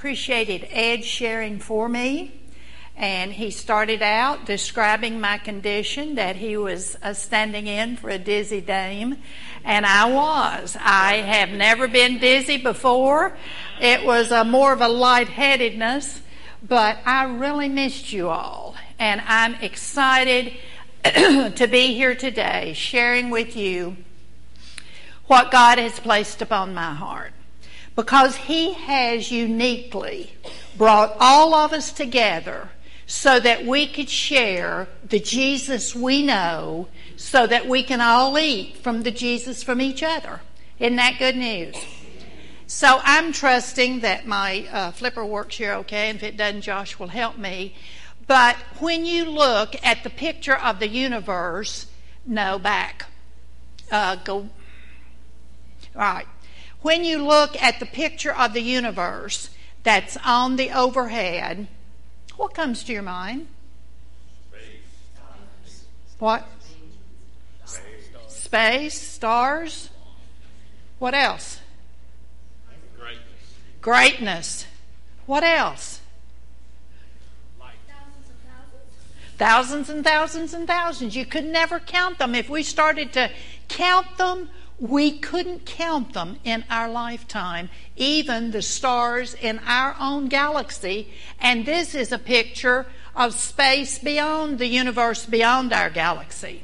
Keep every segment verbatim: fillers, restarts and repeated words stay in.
appreciated Ed sharing for me. And he started out describing my condition, that he was uh, standing in for a dizzy dame. And I was. I have never been dizzy before. It was a, more of a lightheadedness. But I really missed you all. And I'm excited to be here today sharing with you what God has placed upon my heart. Because He has uniquely brought all of us together so that we could share the Jesus we know, so that we can all eat from the Jesus from each other. Isn't that good news? So I'm trusting that my uh, flipper works here okay, and if it doesn't, Josh will help me. But when you look at the picture of the universe, no, back, uh, go, all right. When you look at the picture of the universe that's on the overhead, what comes to your mind? Space. What? Space. Space, stars. What else? Greatness. Greatness. What else? Light. Thousands and thousands. Thousands and thousands and thousands. You could never count them. If we started to count them, we couldn't count them in our lifetime, even the stars in our own galaxy. And this is a picture of space beyond the universe, beyond our galaxy.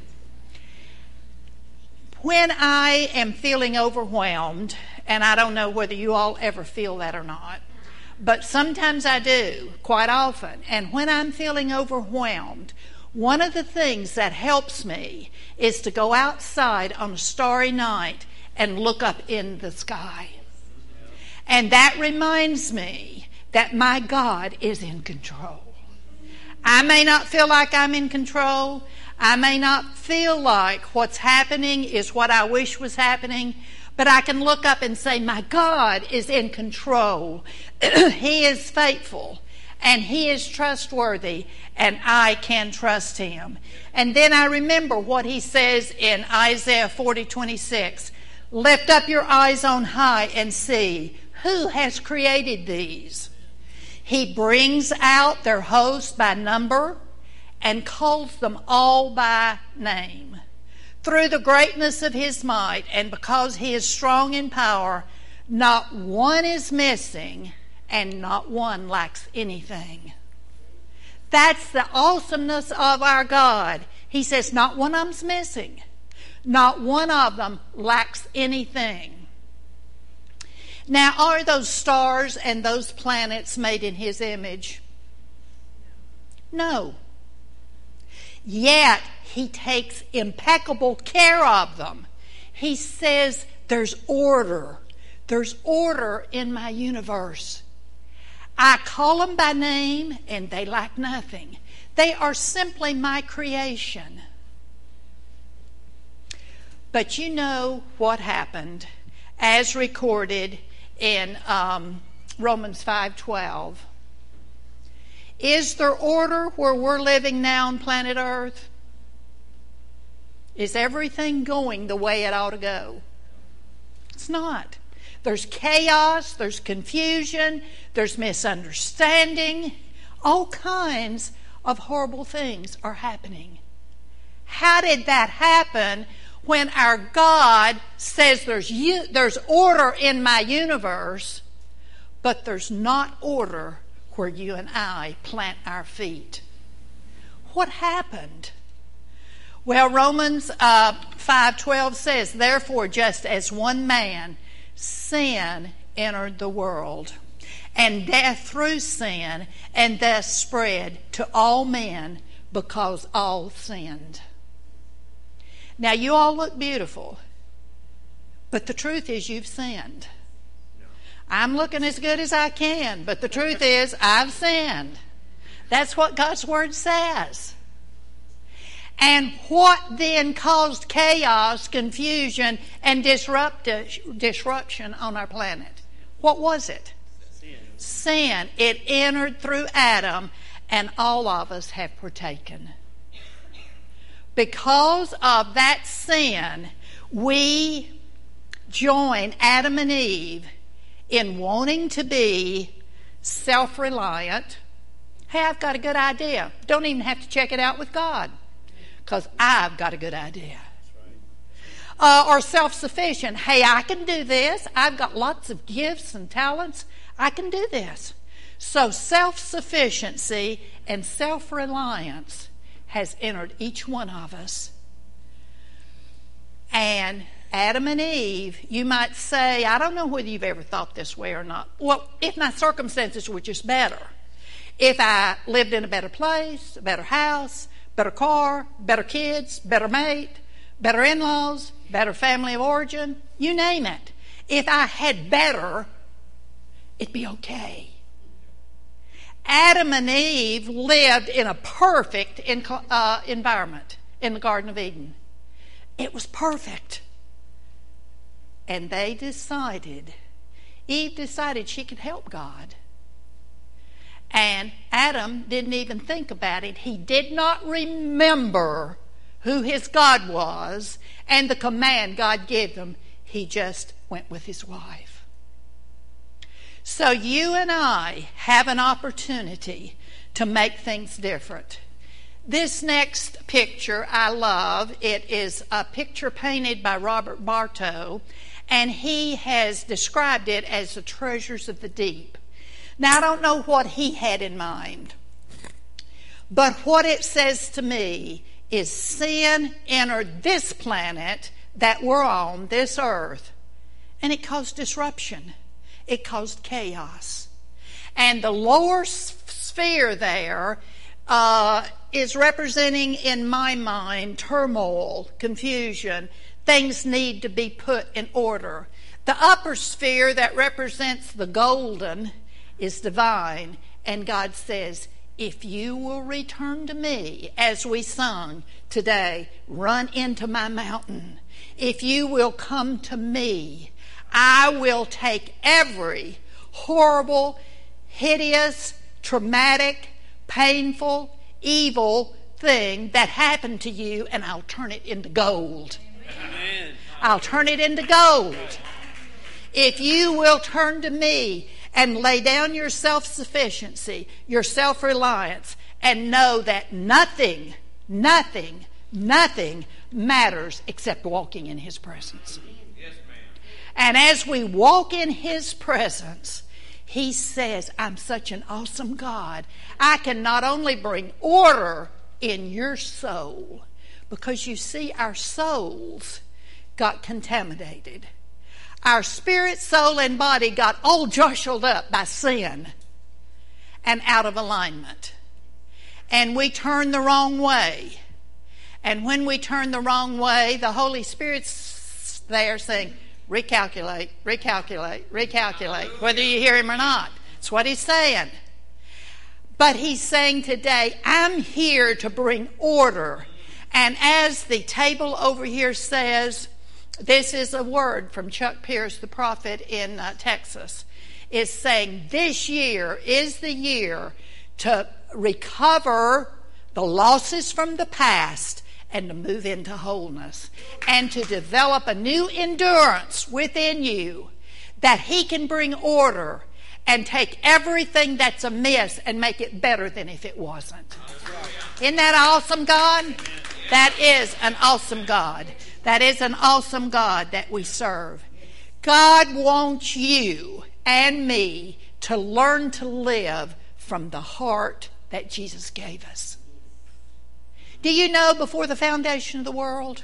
When I am feeling overwhelmed, and I don't know whether you all ever feel that or not, but sometimes I do, quite often. And when I'm feeling overwhelmed, one of the things that helps me is to go outside on a starry night and look up in the sky. And that reminds me that my God is in control. I may not feel like I'm in control. I may not feel like what's happening is what I wish was happening. But I can look up and say, my God is in control. He is faithful. And He is trustworthy, and I can trust Him. And then I remember what He says in Isaiah forty twenty-six. Lift up your eyes on high and see, who has created these? He brings out their host by number and calls them all by name. Through the greatness of His might, and because He is strong in power, not one is missing, and not one lacks anything. That's the awesomeness of our God. He says not one of them's missing. Not one of them lacks anything. Now, are those stars and those planets made in His image? No. Yet He takes impeccable care of them. He says there's order. There's order in my universe. I call them by name, and they lack nothing. They are simply my creation. But you know what happened, as recorded in um, Romans five twelve. Is there order where we're living now on planet Earth? Is everything going the way it ought to go? It's not. There's chaos, there's confusion, there's misunderstanding. All kinds of horrible things are happening. How did that happen when our God says there's there's order in my universe, but there's not order where you and I plant our feet? What happened? Well, Romans uh, five twelve says, therefore, just as one man, sin entered the world, and death through sin, and thus spread to all men because all sinned. Now, you all look beautiful, but the truth is you've sinned. I'm looking as good as I can, but the truth is I've sinned. That's what God's Word says. And what then caused chaos, confusion, and disrupt- disruption on our planet? What was it? Sin. Sin. It entered through Adam, and all of us have partaken. Because of that sin, we join Adam and Eve in wanting to be self-reliant. Hey, I've got a good idea. Don't even have to check it out with God, because I've got a good idea. Uh, or self-sufficient. Hey, I can do this. I've got lots of gifts and talents. I can do this. So self-sufficiency and self-reliance has entered each one of us. And Adam and Eve, you might say, I don't know whether you've ever thought this way or not. Well, if my circumstances were just better, if I lived in a better place, a better house, better car, better kids, better mate, better in-laws, better family of origin, you name it. If I had better, it'd be okay. Adam and Eve lived in a perfect uh, environment in the Garden of Eden. It was perfect. And they decided, Eve decided she could help God. And Adam didn't even think about it. He did not remember who his God was and the command God gave him. He just went with his wife. So you and I have an opportunity to make things different. This next picture I love. It is a picture painted by Robert Bartow, and he has described it as the treasures of the deep. Now, I don't know what he had in mind, but what it says to me is sin entered this planet that we're on, this earth, and it caused disruption. It caused chaos. And the lower sphere there uh, is representing, in my mind, turmoil, confusion. Things need to be put in order. The upper sphere that represents the golden is divine, and God says, if you will return to me, as we sung today, run into my mountain. If you will come to me, I will take every horrible, hideous, traumatic, painful, evil thing that happened to you, and I'll turn it into gold. Amen. I'll turn it into gold. If you will turn to me and lay down your self-sufficiency, your self-reliance, and know that nothing, nothing, nothing matters except walking in his presence. Yes, ma'am. And as we walk in his presence, he says, I'm such an awesome God. I can not only bring order in your soul, because you see, our souls got contaminated. Our spirit, soul, and body got all jostled up by sin and out of alignment. And we turned the wrong way. And when we turn the wrong way, the Holy Spirit's there saying, recalculate, recalculate, recalculate, whether you hear him or not. That's what he's saying. But he's saying today, I'm here to bring order. And as the table over here says, this is a word from Chuck Pierce, the prophet in uh, Texas, is saying this year is the year to recover the losses from the past and to move into wholeness and to develop a new endurance within you that he can bring order and take everything that's amiss and make it better than if it wasn't. Isn't that awesome, God? That is an awesome God. That is an awesome God that we serve. God wants you and me to learn to live from the heart that Jesus gave us. Do you know, before the foundation of the world,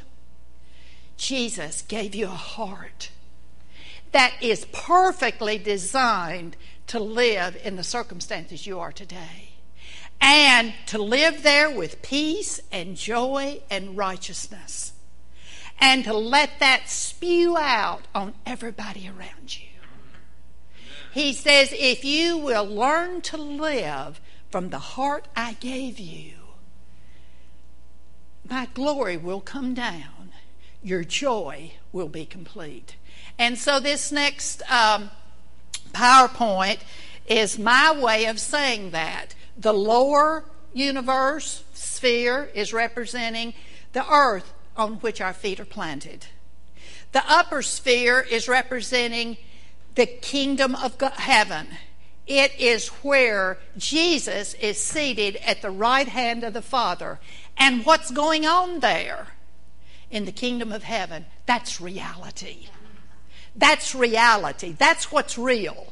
Jesus gave you a heart that is perfectly designed to live in the circumstances you are today, and to live there with peace and joy and righteousness, and to let that spew out on everybody around you. He says, if you will learn to live from the heart I gave you, my glory will come down. Your joy will be complete. And so this next um, PowerPoint is my way of saying that. The lower universe, sphere, is representing the earth on which our feet are planted. The upper sphere is representing the kingdom of God, heaven. It is where Jesus is seated at the right hand of the Father. And what's going on there in the kingdom of heaven, that's reality. That's reality. That's what's real.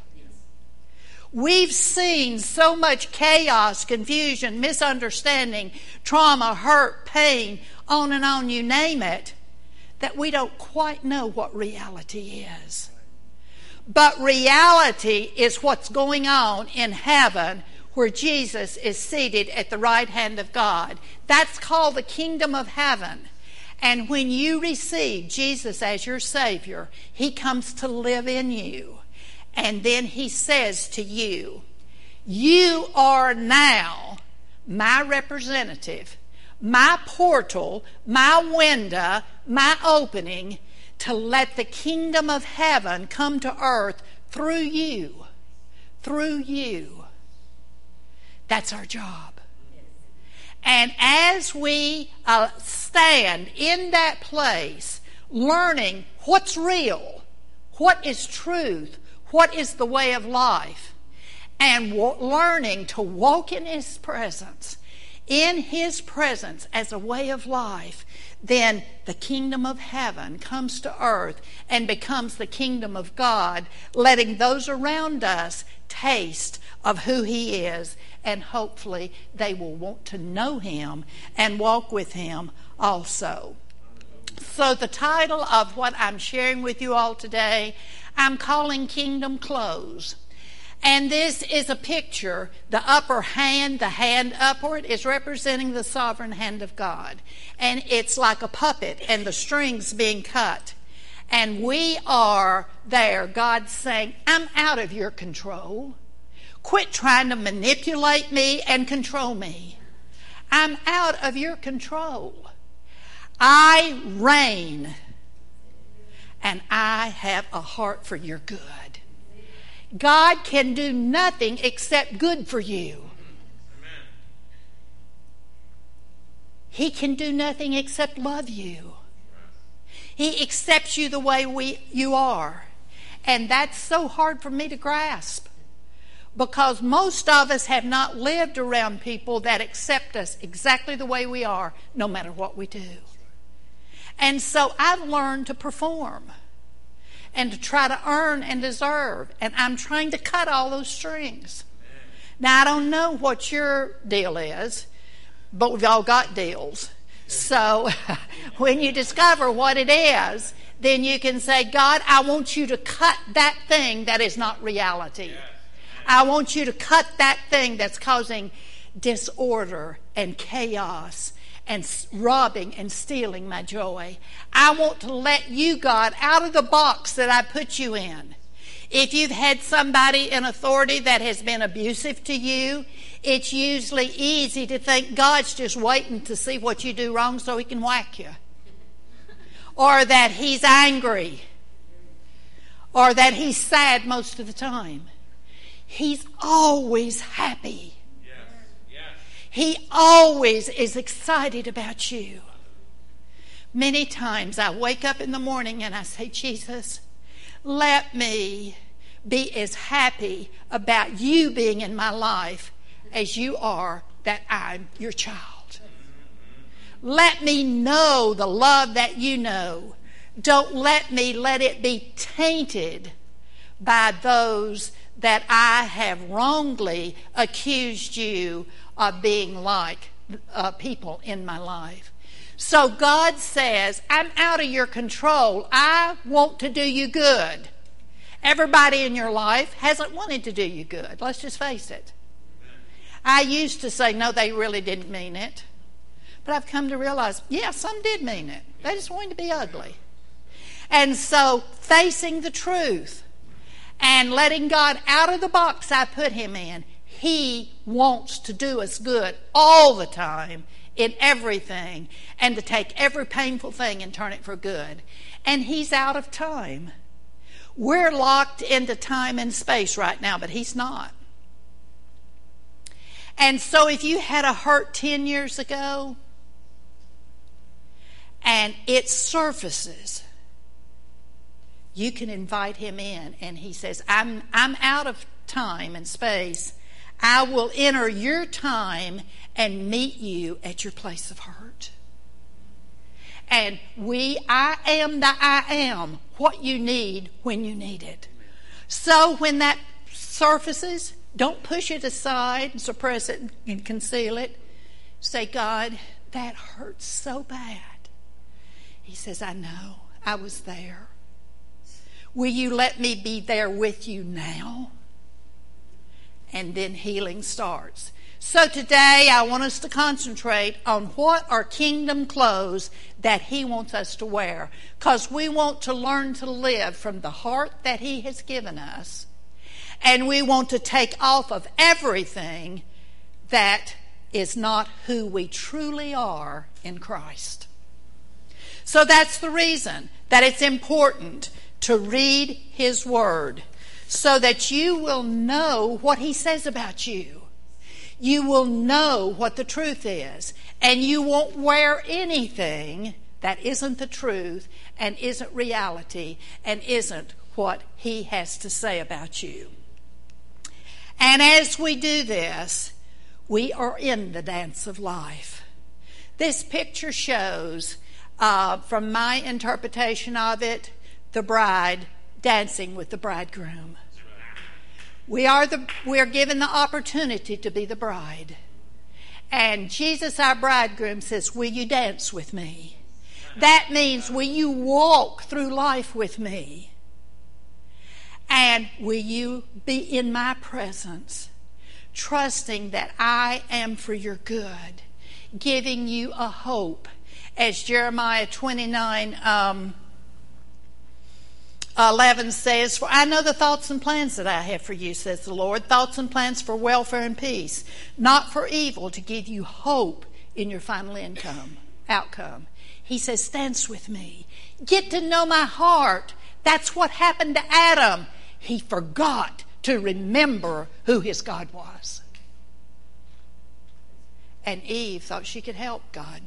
We've seen so much chaos, confusion, misunderstanding, trauma, hurt, pain, on and on, you name it, that we don't quite know what reality is. But reality is what's going on in heaven, where Jesus is seated at the right hand of God. That's called the kingdom of heaven. And when you receive Jesus as your Savior, He comes to live in you. And then He says to you, you are now my representative, my portal, my window, my opening to let the kingdom of heaven come to earth through you. Through you. That's our job. And as we uh, stand in that place, learning what's real, what is truth, what is the way of life, and w- learning to walk in His presence, in His presence as a way of life, then the kingdom of heaven comes to earth and becomes the kingdom of God, letting those around us taste of who He is, and hopefully they will want to know Him and walk with Him also. So the title of what I'm sharing with you all today, I'm calling Kingdom Close. And this is a picture. The upper hand, the hand upward, is representing the sovereign hand of God. And it's like a puppet and the strings being cut. And we are there. God's saying, I'm out of your control. Quit trying to manipulate me and control me. I'm out of your control. I reign. And I have a heart for your good. God can do nothing except good for you. Amen. He can do nothing except love you. He accepts you the way we, you are. And that's so hard for me to grasp, because most of us have not lived around people that accept us exactly the way we are, no matter what we do. And so I've learned to perform and to try to earn and deserve. And I'm trying to cut all those strings. Now, I don't know what your deal is, but we've all got deals. So when you discover what it is, then you can say, God, I want you to cut that thing that is not reality. I want you to cut that thing that's causing disorder and chaos and robbing and stealing my joy. I want to let you, God, out of the box that I put you in. If you've had somebody in authority that has been abusive to you, it's usually easy to think God's just waiting to see what you do wrong so He can whack you. Or that He's angry. Or that He's sad most of the time. He's always happy. He always is excited about you. Many times I wake up in the morning and I say, Jesus, let me be as happy about you being in my life as you are that I'm your child. Let me know the love that you know. Don't let me let it be tainted by those that I have wrongly accused you of being like uh, people in my life. So God says, I'm out of your control. I want to do you good. Everybody in your life hasn't wanted to do you good. Let's just face it. I used to say, no, they really didn't mean it. But I've come to realize, yeah, some did mean it. They just wanted to be ugly. And so facing the truth and letting God out of the box I put Him in, He wants to do us good all the time in everything, and to take every painful thing and turn it for good. And He's out of time. We're locked into time and space right now, but He's not. And so if you had a hurt ten years ago and it surfaces, you can invite Him in, and He says, I'm I'm out of time and space, I will enter your time and meet you at your place of hurt. And we, I am the I am, what you need when you need it. So when that surfaces, don't push it aside and suppress it and conceal it. Say, God, that hurts so bad. He says, I know, I was there. Will you let me be there with you now? And then healing starts. So today I want us to concentrate on what are kingdom clothes that he wants us to wear. Because we want to learn to live from the heart that he has given us. And we want to take off of everything that is not who we truly are in Christ. So that's the reason that it's important to read his word so that you will know what he says about you. You will know what the truth is, and you won't wear anything that isn't the truth and isn't reality and isn't what he has to say about you. And as we do this, we are in the dance of life. This picture shows, uh, from my interpretation of it, the bride dancing with the bridegroom. We are the we are given the opportunity to be the bride. And Jesus, our bridegroom, says, will you dance with me? That means, will you walk through life with me? And will you be in my presence, trusting that I am for your good, giving you a hope, as Jeremiah twenty-nine um, eleven says, for I know the thoughts and plans that I have for you, says the Lord, thoughts and plans for welfare and peace, not for evil, to give you hope in your final income, outcome. He says, dance with me. Get to know my heart. That's what happened to Adam. He forgot to remember who his God was. And Eve thought she could help God.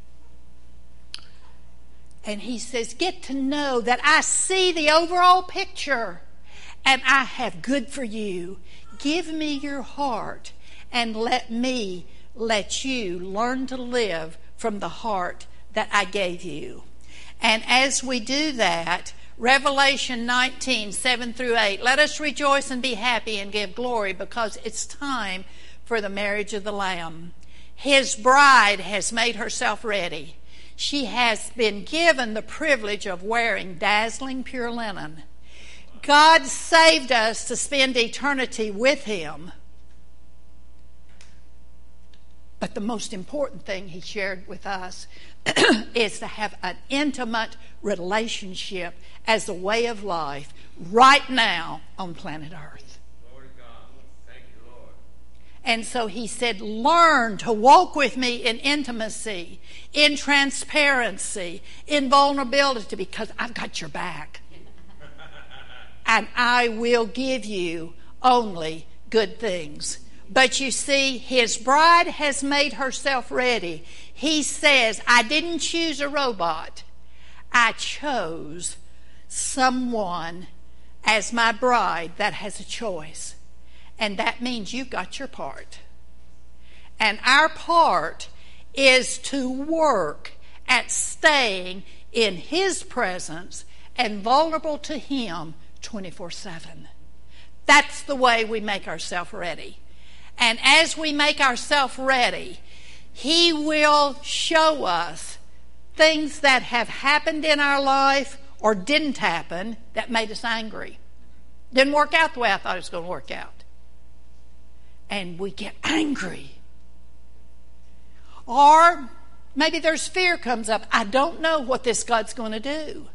And he says, get to know that I see the overall picture and I have good for you. Give me your heart and let me let you learn to live from the heart that I gave you. And as we do that, Revelation nineteen, seven through eight, let us rejoice and be happy and give glory because it's time for the marriage of the Lamb. His bride has made herself ready. She has been given the privilege of wearing dazzling pure linen. God saved us to spend eternity with him. But the most important thing he shared with us is to have an intimate relationship as a way of life right now on planet Earth. Glory to God. Thank you, Lord. And so he said, learn to walk with me in intimacy, in transparency, in vulnerability, because I've got your back. And I will give you only good things. But you see, his bride has made herself ready. He says, I didn't choose a robot. I chose someone as my bride that has a choice. And that means you've got your part. And our part is to work at staying in his presence and vulnerable to him twenty-four seven. That's the way we make ourselves ready. And as we make ourselves ready, he will show us things that have happened in our life or didn't happen that made us angry. Didn't work out the way I thought it was going to work out. And we get angry. Or maybe there's fear comes up. I don't know what this God's going to do.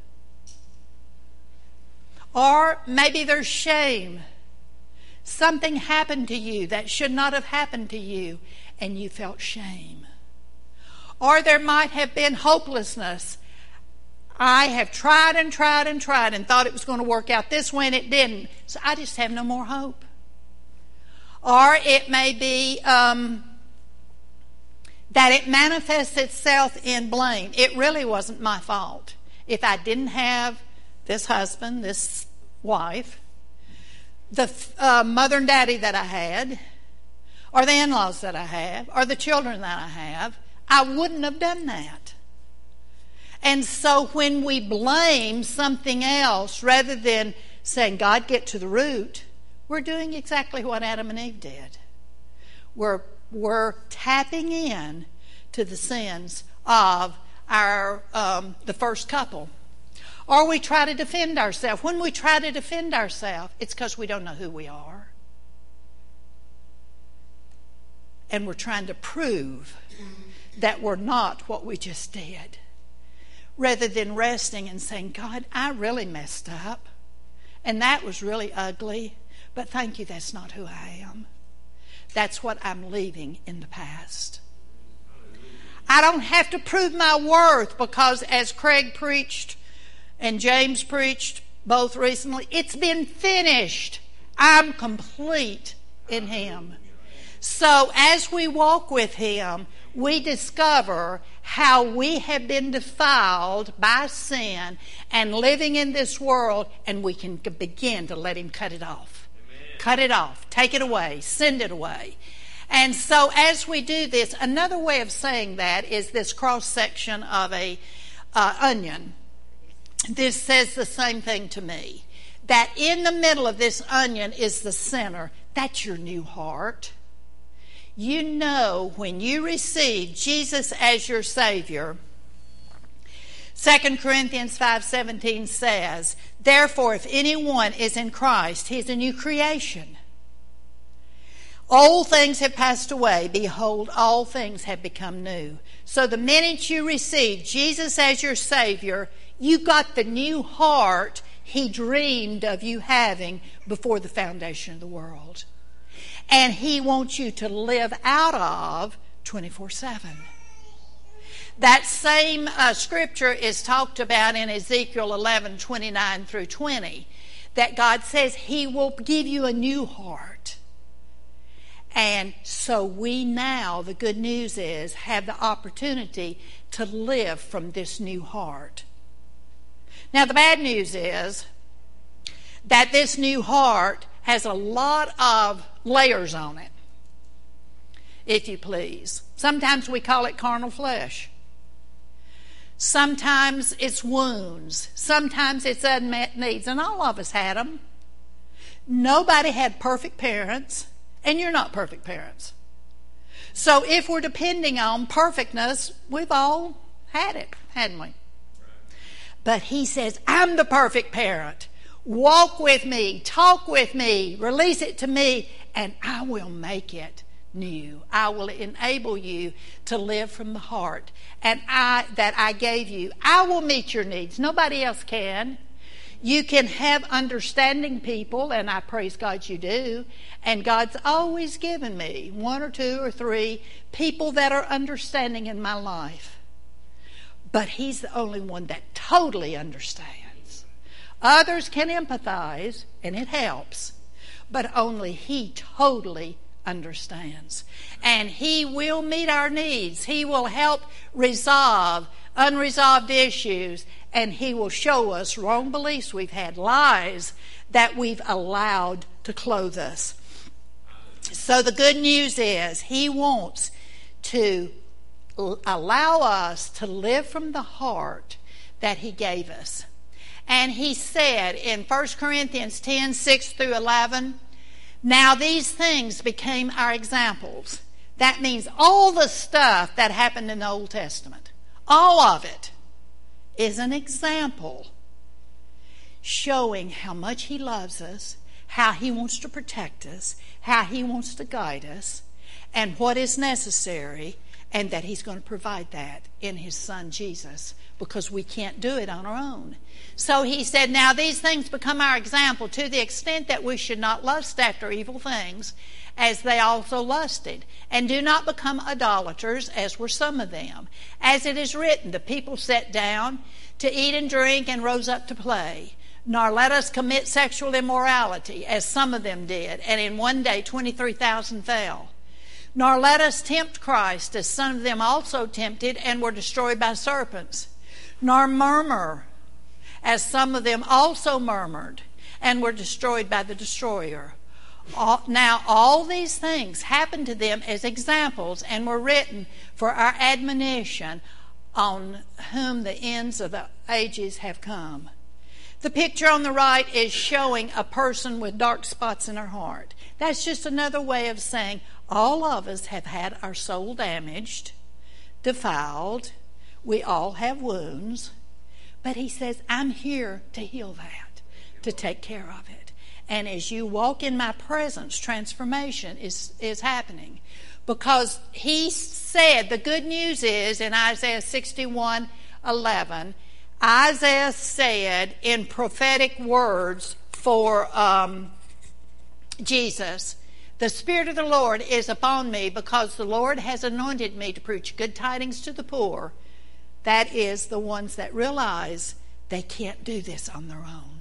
Or maybe there's shame. Something happened to you that should not have happened to you, and you felt shame. Or there might have been hopelessness. I have tried and tried and tried and thought it was going to work out this way, and it didn't. So I just have no more hope. Or it may be um, that it manifests itself in blame. It really wasn't my fault. If I didn't have this husband, this wife, the uh, mother and daddy that I had, or the in-laws that I have, or the children that I have, I wouldn't have done that. And so when we blame something else rather than saying, God, get to the root, we're doing exactly what Adam and Eve did. We're, we're tapping in to the sins of our um, the first couple. Or we try to defend ourselves. When we try to defend ourselves, it's because we don't know who we are. And we're trying to prove that we're not what we just did. Rather than resting and saying, God, I really messed up. And that was really ugly. But thank you, that's not who I am. That's what I'm leaving in the past. I don't have to prove my worth because, as Craig preached and James preached both recently, it's been finished. I'm complete in Him. So as we walk with Him, we discover how we have been defiled by sin and living in this world, and we can begin to let Him cut it off. Amen. Cut it off. Take it away. Send it away. And so as we do this, another way of saying that is this cross-section of a uh, onion. This says the same thing to me. That in the middle of this onion is the center. That's your new heart. You know, when you receive Jesus as your Savior, Second Corinthians five seventeen says, therefore, if anyone is in Christ, he is a new creation. Old things have passed away. Behold, all things have become new. So the minute you receive Jesus as your Savior, you got the new heart He dreamed of you having before the foundation of the world. And He wants you to live out of twenty-four seven. That same uh, scripture is talked about in Ezekiel eleven twenty-nine through twenty. That God says He will give you a new heart. And so we now, the good news is, have the opportunity to live from this new heart. Now the bad news is that this new heart has a lot of layers on it, if you please. Sometimes we call it carnal flesh. Sometimes it's wounds. Sometimes it's unmet needs. And all of us had them. Nobody had perfect parents, and you're not perfect parents. So if we're depending on perfectness, we've all had it, hadn't we? But He says, I'm the perfect parent. Walk with me, talk with me, release it to me, and I will make it new. I will enable you to live from the heart and I that I gave you. I will meet your needs. Nobody else can. You can have understanding people, and I praise God you do. And God's always given me one or two or three people that are understanding in my life. But He's the only one that totally understands. Others can empathize, and it helps. But only He totally understands. And He will meet our needs. He will help resolve unresolved issues. And He will show us wrong beliefs we've had, lies that we've allowed to clothe us. So the good news is He wants to allow us to live from the heart that He gave us. And He said in First Corinthians ten, six through eleven, now these things became our examples. That means all the stuff that happened in the Old Testament, all of it, is an example showing how much He loves us, how He wants to protect us, how He wants to guide us, and what is necessary, and that He's going to provide that in His Son Jesus, because we can't do it on our own. So He said, now these things become our example to the extent that we should not lust after evil things as they also lusted, and do not become idolaters as were some of them. As it is written, the people sat down to eat and drink and rose up to play. Nor let us commit sexual immorality as some of them did, and in one day twenty-three thousand fell. Nor let us tempt Christ as some of them also tempted and were destroyed by serpents. Nor murmur as some of them also murmured and were destroyed by the destroyer. All, now all these things happened to them as examples and were written for our admonition, on whom the ends of the ages have come. The picture on the right is showing a person with dark spots in her heart. That's just another way of saying all of us have had our soul damaged, defiled. We all have wounds. But he says, I'm here to heal that, to take care of it. And as you walk in my presence, transformation is, is happening. Because he said, the good news is in Isaiah sixty-one eleven, Isaiah said in prophetic words for um, Jesus, the Spirit of the Lord is upon me because the Lord has anointed me to preach good tidings to the poor. That is, the ones that realize they can't do this on their own.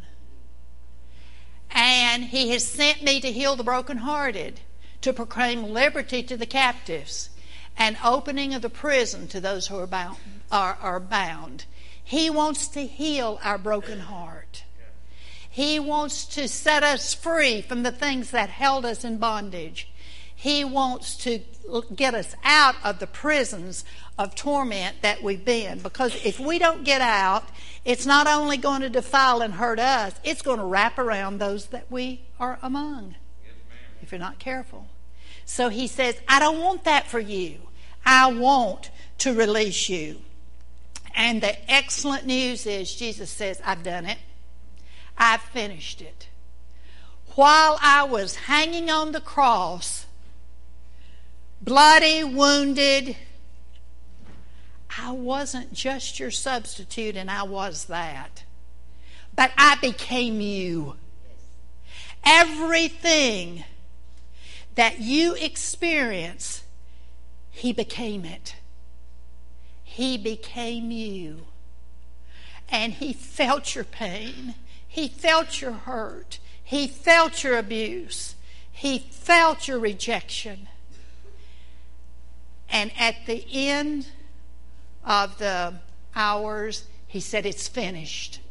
And he has sent me to heal the brokenhearted, to proclaim liberty to the captives, and opening of the prison to those who are bound. Are, are bound. He wants to heal our broken heart. He wants to set us free from the things that held us in bondage. He wants to get us out of the prisons of torment that we've been. Because if we don't get out, it's not only going to defile and hurt us, it's going to wrap around those that we are among, yes, if you're not careful. So he says, I don't want that for you. I want to release you. And the excellent news is, Jesus says, I've done it. I've finished it. While I was hanging on the cross, bloody, wounded, I wasn't just your substitute, and I was that. But I became you. Everything that you experience, he became it. He became you. And he felt your pain. He felt your hurt. He felt your abuse. He felt your rejection. And at the end of the hours, he said, it's finished.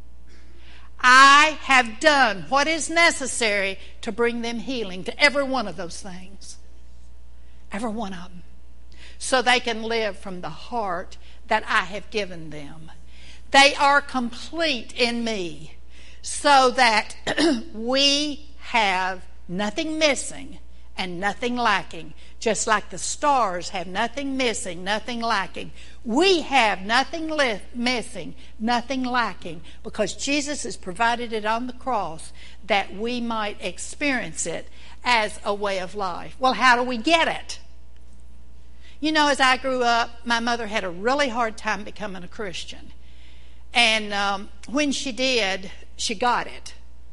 I have done what is necessary to bring them healing to every one of those things. Every one of them. So they can live from the heart that I have given them. They are complete in me, so that we have nothing missing and nothing lacking. Just like the stars have nothing missing, nothing lacking. We have nothing li- missing, nothing lacking, because Jesus has provided it on the cross that we might experience it as a way of life. Well, how do we get it? You know, as I grew up, my mother had a really hard time becoming a Christian. And um, when she did, she got it.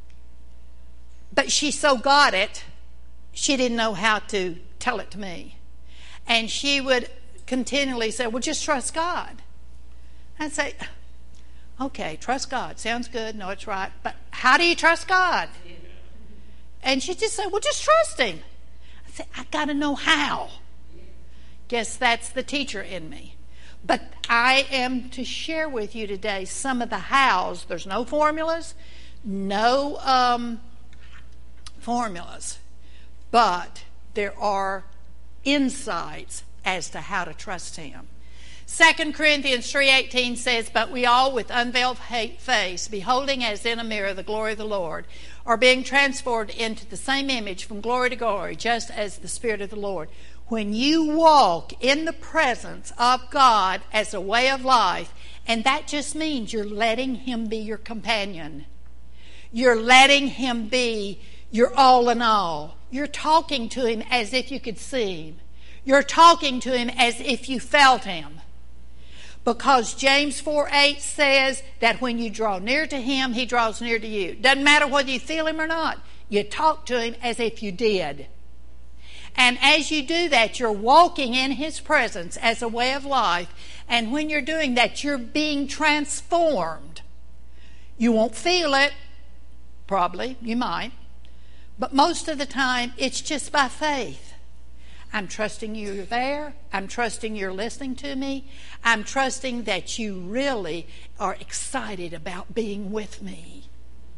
But she so got it, she didn't know how to tell it to me. And she would continually say, well, just trust God. I'd say, okay, trust God. Sounds good. No, it's right. But how do you trust God? And she'd just say, well, just trust him. I said, I got to know how. Guess that's the teacher in me. But I am to share with you today some of the hows. There's no formulas, no um, formulas, but there are insights as to how to trust him. Second Corinthians three eighteen says, but we all with unveiled face, beholding as in a mirror the glory of the Lord, are being transformed into the same image from glory to glory, just as the Spirit of the Lord. When you walk in the presence of God as a way of life, and that just means you're letting him be your companion. You're letting him be your all in all. You're talking to him as if you could see him. You're talking to him as if you felt him. Because James four eight says that when you draw near to him, he draws near to you. Doesn't matter whether you feel him or not. You talk to him as if you did. And as you do that, you're walking in his presence as a way of life. And when you're doing that, you're being transformed. You won't feel it. Probably. You might. But most of the time, it's just by faith. I'm trusting you're there. I'm trusting you're listening to me. I'm trusting that you really are excited about being with me.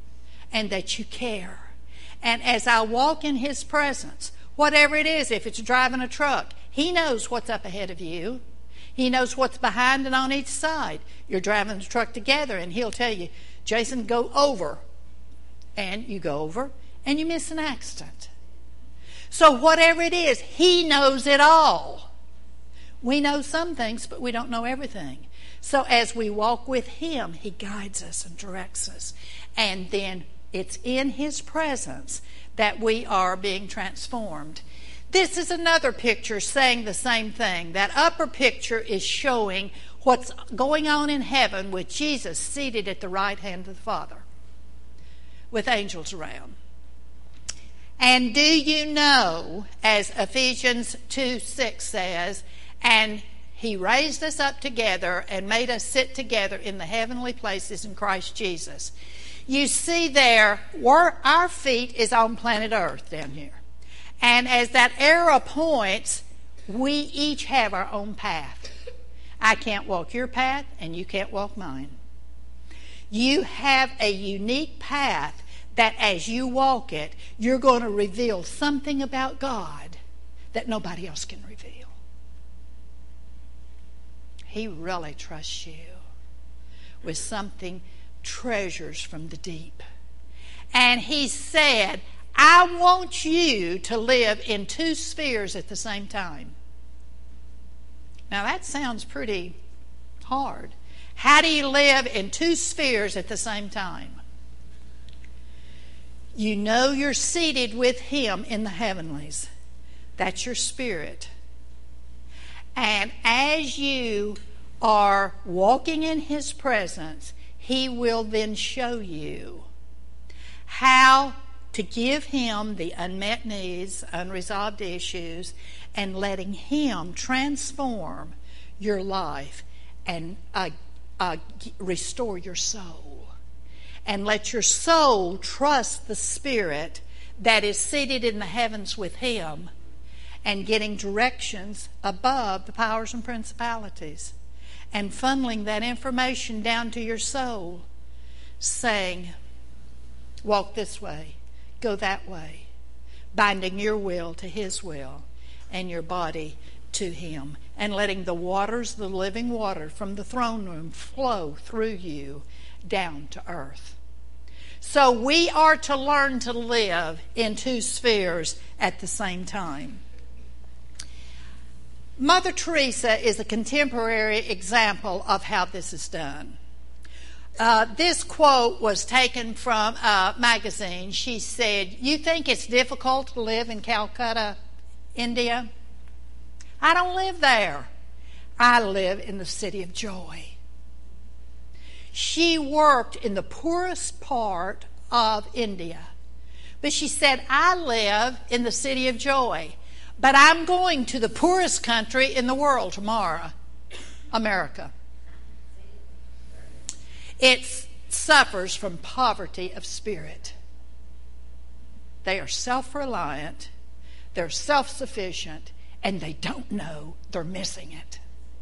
and that you care. And as I walk in His presence, whatever it is, if it's driving a truck, He knows what's up ahead of you. He knows what's behind and on each side. You're driving the truck together, and He'll tell you, Jason, go over. And you go over, and you miss an accident. So whatever it is, He knows it all. We know some things, but we don't know everything. So as we walk with Him, He guides us and directs us. And then it's in His presence that we are being transformed. This is another picture saying the same thing. That upper picture is showing what's going on in heaven with Jesus seated at the right hand of the Father with angels around. And do you know, as Ephesians two six says, and He raised us up together and made us sit together in the heavenly places in Christ Jesus. You see there, where our feet is on planet Earth down here. And as that arrow points, we each have our own path. I can't walk your path, and you can't walk mine. You have a unique path that as you walk it, you're going to reveal something about God that nobody else can reveal. He really trusts you with something, treasures from the deep. And He said, I want you to live in two spheres at the same time. Now that sounds pretty hard. How do you live in two spheres at the same time? You know you're seated with Him in the heavenlies. That's your spirit. And as you are walking in His presence, He will then show you how to give Him the unmet needs, unresolved issues, and letting Him transform your life and uh, uh, restore your soul. And let your soul trust the Spirit that is seated in the heavens with Him and getting directions above the powers and principalities and funneling that information down to your soul, saying, walk this way, go that way, binding your will to His will and your body to Him, and letting the waters, the living water from the throne room flow through you down to earth. So we are to learn to live in two spheres at the same time. Mother Teresa is a contemporary example of how this is done. Uh, this quote was taken from a magazine. She said, you think it's difficult to live in Calcutta, India? I don't live there. I live in the city of joy. She worked in the poorest part of India. But she said, I live in the city of joy. But I'm going to the poorest country in the world tomorrow, America. It suffers from poverty of spirit. They are self-reliant, they're self-sufficient, and they don't know they're missing it.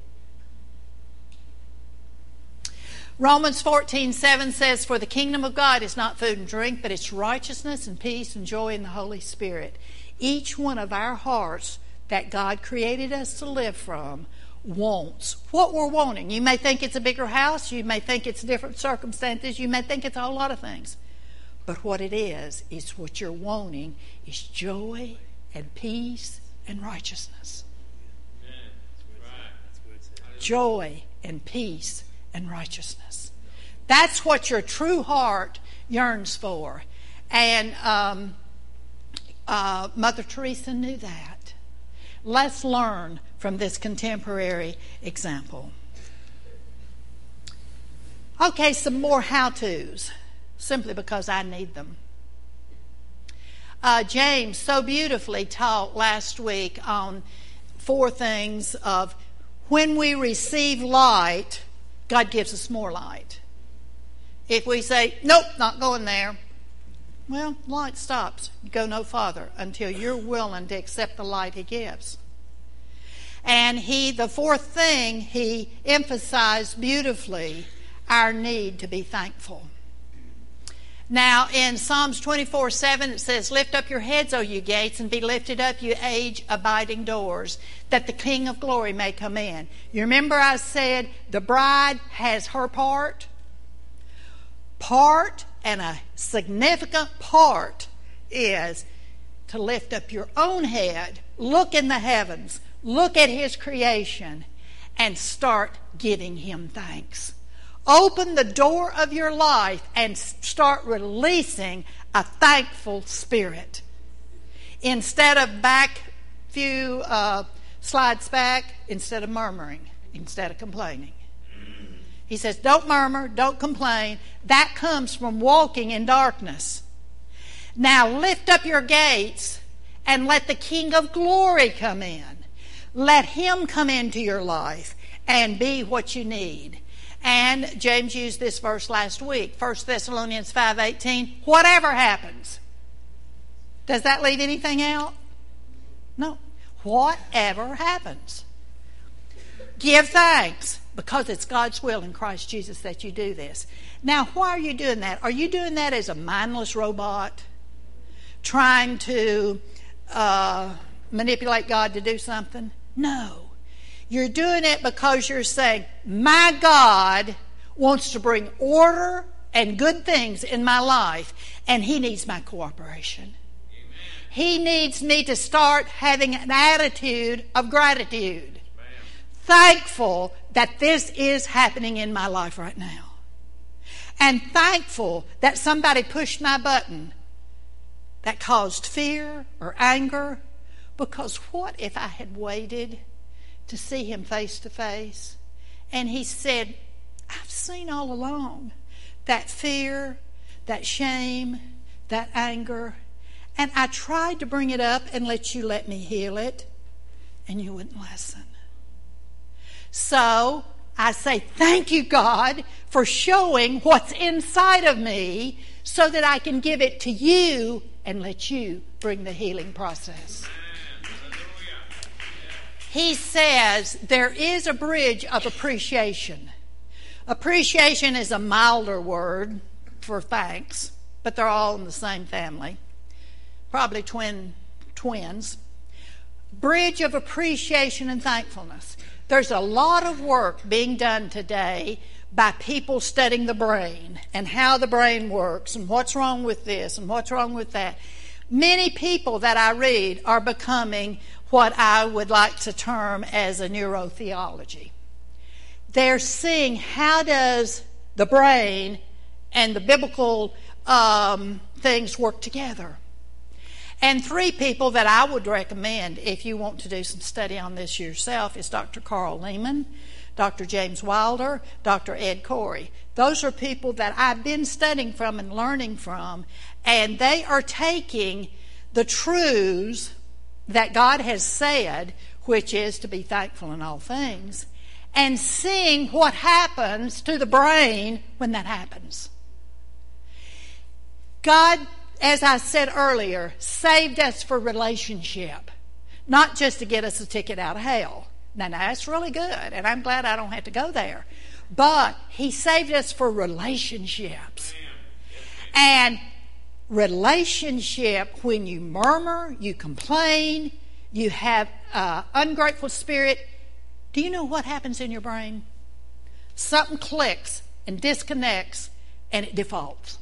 Romans fourteen seven says, for the kingdom of God is not food and drink, but it's righteousness and peace and joy in the Holy Spirit. Each one of our hearts that God created us to live from wants what we're wanting. You may think it's a bigger house, you may think it's different circumstances, you may think it's a whole lot of things. But what it is, is what you're wanting is joy and peace and righteousness. Joy and peace and righteousness. That's what your true heart yearns for. And um, uh, Mother Teresa knew that. Let's learn from this contemporary example. Okay, some more how-tos, simply because I need them. Uh, James so beautifully taught last week on four things of when we receive light, God gives us more light. If we say, nope, not going there, well, light stops. You go no farther until you're willing to accept the light He gives. And he, the fourth thing, he emphasized beautifully our need to be thankful. Now, in Psalms twenty-four seven, it says, "Lift up your heads, O you gates, and be lifted up, you age-abiding doors, that the King of glory may come in." You remember I said the bride has her part? Part, and a significant part, is to lift up your own head, look in the heavens, look at His creation, and start giving Him thanks. Open the door of your life and start releasing a thankful spirit. Instead of back few uh, slides back, instead of murmuring, instead of complaining. He says, don't murmur, don't complain. That comes from walking in darkness. Now lift up your gates and let the King of glory come in. Let Him come into your life and be what you need. And James used this verse last week, First Thessalonians five eighteen. Whatever happens. Does that leave anything out? No. Whatever happens. Give thanks, because it's God's will in Christ Jesus that you do this. Now, why are you doing that? Are you doing that as a mindless robot? Trying to uh, manipulate God to do something? No. You're doing it because you're saying, my God wants to bring order and good things in my life, and He needs my cooperation. Amen. He needs me to start having an attitude of gratitude. Amen. Thankful that this is happening in my life right now. And thankful that somebody pushed my button that caused fear or anger, because what if I had waited to see Him face to face? And He said, I've seen all along that fear, that shame, that anger, and I tried to bring it up and let you let me heal it, and you wouldn't listen. So I say, thank you, God, for showing what's inside of me so that I can give it to you and let you bring the healing process. He says there is a bridge of appreciation. Appreciation is a milder word for thanks, but they're all in the same family. Probably twin twins. Bridge of appreciation and thankfulness. There's a lot of work being done today by people studying the brain and how the brain works and what's wrong with this and what's wrong with that. Many people that I read are becoming what I would like to term as a neurotheology. They're seeing how does the brain and the biblical um, things work together. And three people that I would recommend if you want to do some study on this yourself is Doctor Carl Lehman, Doctor James Wilder, Doctor Ed Corey. Those are people that I've been studying from and learning from, and they are taking the truths that God has said, which is to be thankful in all things, and seeing what happens to the brain when that happens. God, as I said earlier, saved us for relationship, not just to get us a ticket out of hell. Now, now that's really good, and I'm glad I don't have to go there. But He saved us for relationships. And relationship, when you murmur, you complain, you have an ungrateful spirit, do you know what happens in your brain? Something clicks and disconnects and it defaults.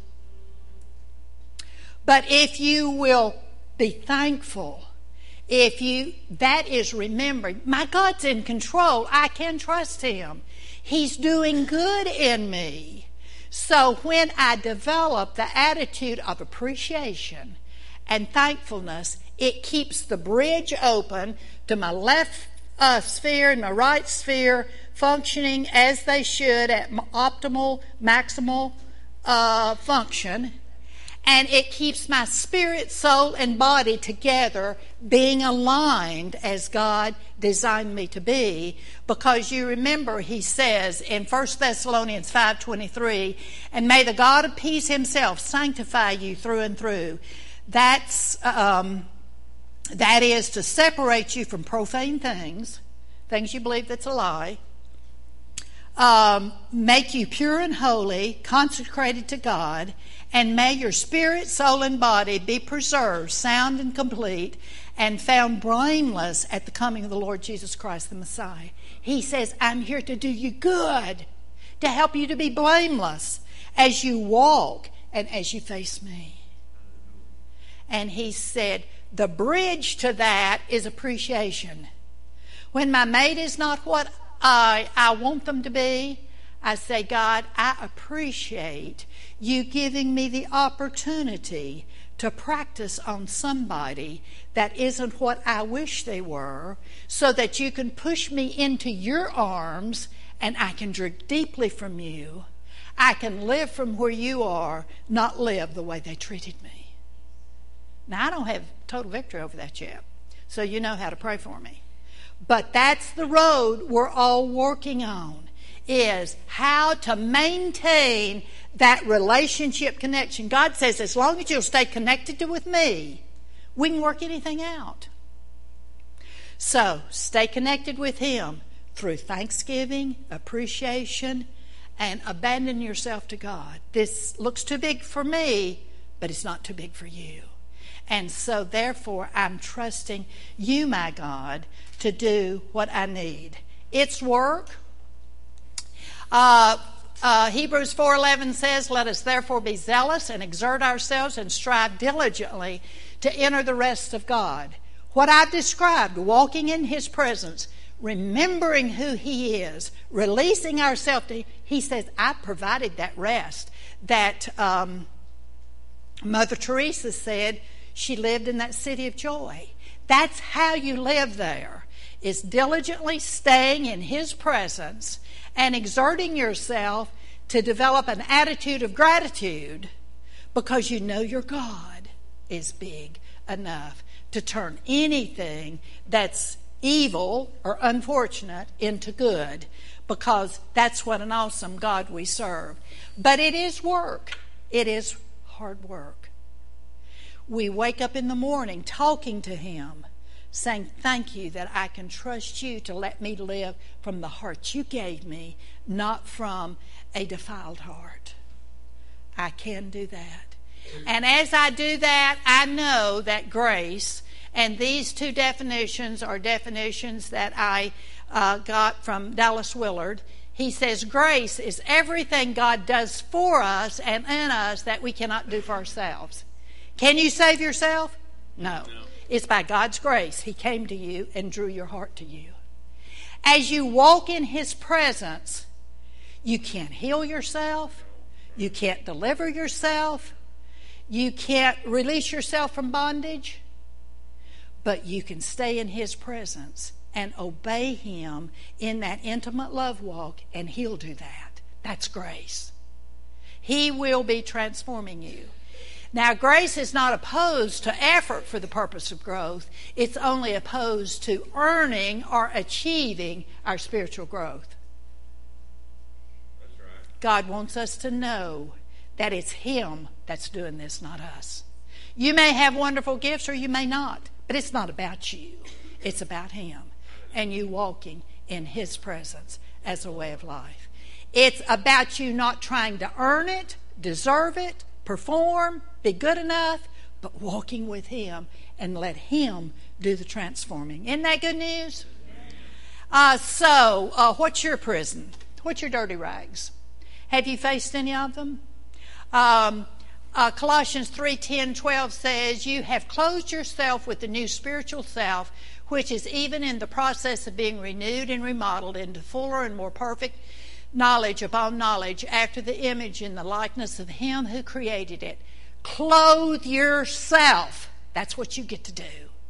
But if you will be thankful, if you, that is remembering, my God's in control, I can trust Him. He's doing good in me. So when I develop the attitude of appreciation and thankfulness, it keeps the bridge open to my left uh, sphere and my right sphere functioning as they should at optimal, maximal uh, function. And it keeps my spirit, soul, and body together, being aligned as God designed me to be. Because you remember, He says in First Thessalonians five twenty-three, and may the God of peace Himself sanctify you through and through. That's, um, that is to separate you from profane things, things you believe that's a lie, um, make you pure and holy, consecrated to God, and may your spirit, soul, and body be preserved, sound and complete, and found blameless at the coming of the Lord Jesus Christ, the Messiah. He says, I'm here to do you good, to help you to be blameless as you walk and as you face me. And he said, the bridge to that is appreciation. When my mate is not what I, I want them to be, I say, God, I appreciate you giving me the opportunity to practice on somebody that isn't what I wish they were, so that you can push me into your arms and I can drink deeply from you. I can live from where you are, not live the way they treated me. Now, I don't have total victory over that yet, so you know how to pray for me. But that's the road we're all working on, is how to maintain that relationship connection. God says, as long as you'll stay connected to with me, we can work anything out. So, stay connected with Him through thanksgiving, appreciation, and abandon yourself to God. This looks too big for me, but it's not too big for you. And so, therefore, I'm trusting you, my God, to do what I need. It's work. Uh, uh, Hebrews four eleven says, let us therefore be zealous and exert ourselves and strive diligently to enter the rest of God. What I've described, walking in His presence, remembering who He is, releasing ourselves to Him, He says, I provided that rest that um, Mother Teresa said she lived in that city of joy. That's how you live there, is diligently staying in His presence and exerting yourself to develop an attitude of gratitude, because you know your God is big enough to turn anything that's evil or unfortunate into good, because that's what an awesome God we serve. But it is work. It is hard work. We wake up in the morning talking to Him, saying, thank you that I can trust you to let me live from the heart you gave me, not from a defiled heart. I can do that. And as I do that, I know that grace, and these two definitions are definitions that I uh, got from Dallas Willard. He says grace is everything God does for us and in us that we cannot do for ourselves. Can you save yourself? No. no. It's by God's grace. He came to you and drew your heart to you. As you walk in His presence, you can't heal yourself. You can't deliver yourself. You can't release yourself from bondage. But you can stay in His presence and obey Him in that intimate love walk, and He'll do that. That's grace. He will be transforming you. Now, grace is not opposed to effort for the purpose of growth. It's only opposed to earning or achieving our spiritual growth. That's right. God wants us to know that it's Him that's doing this, not us. You may have wonderful gifts or you may not, but it's not about you. It's about Him and you walking in His presence as a way of life. It's about you not trying to earn it, deserve it, perform, be good enough, but walking with Him and let Him do the transforming. Isn't that good news? Uh, so, uh, what's your prison? What's your dirty rags? Have you faced any of them? Um, uh, Colossians three ten twelve says, you have clothed yourself with the new spiritual self, which is even in the process of being renewed and remodeled into fuller and more perfect knowledge upon knowledge, after the image and the likeness of Him who created it. Clothe yourself. That's what you get to do.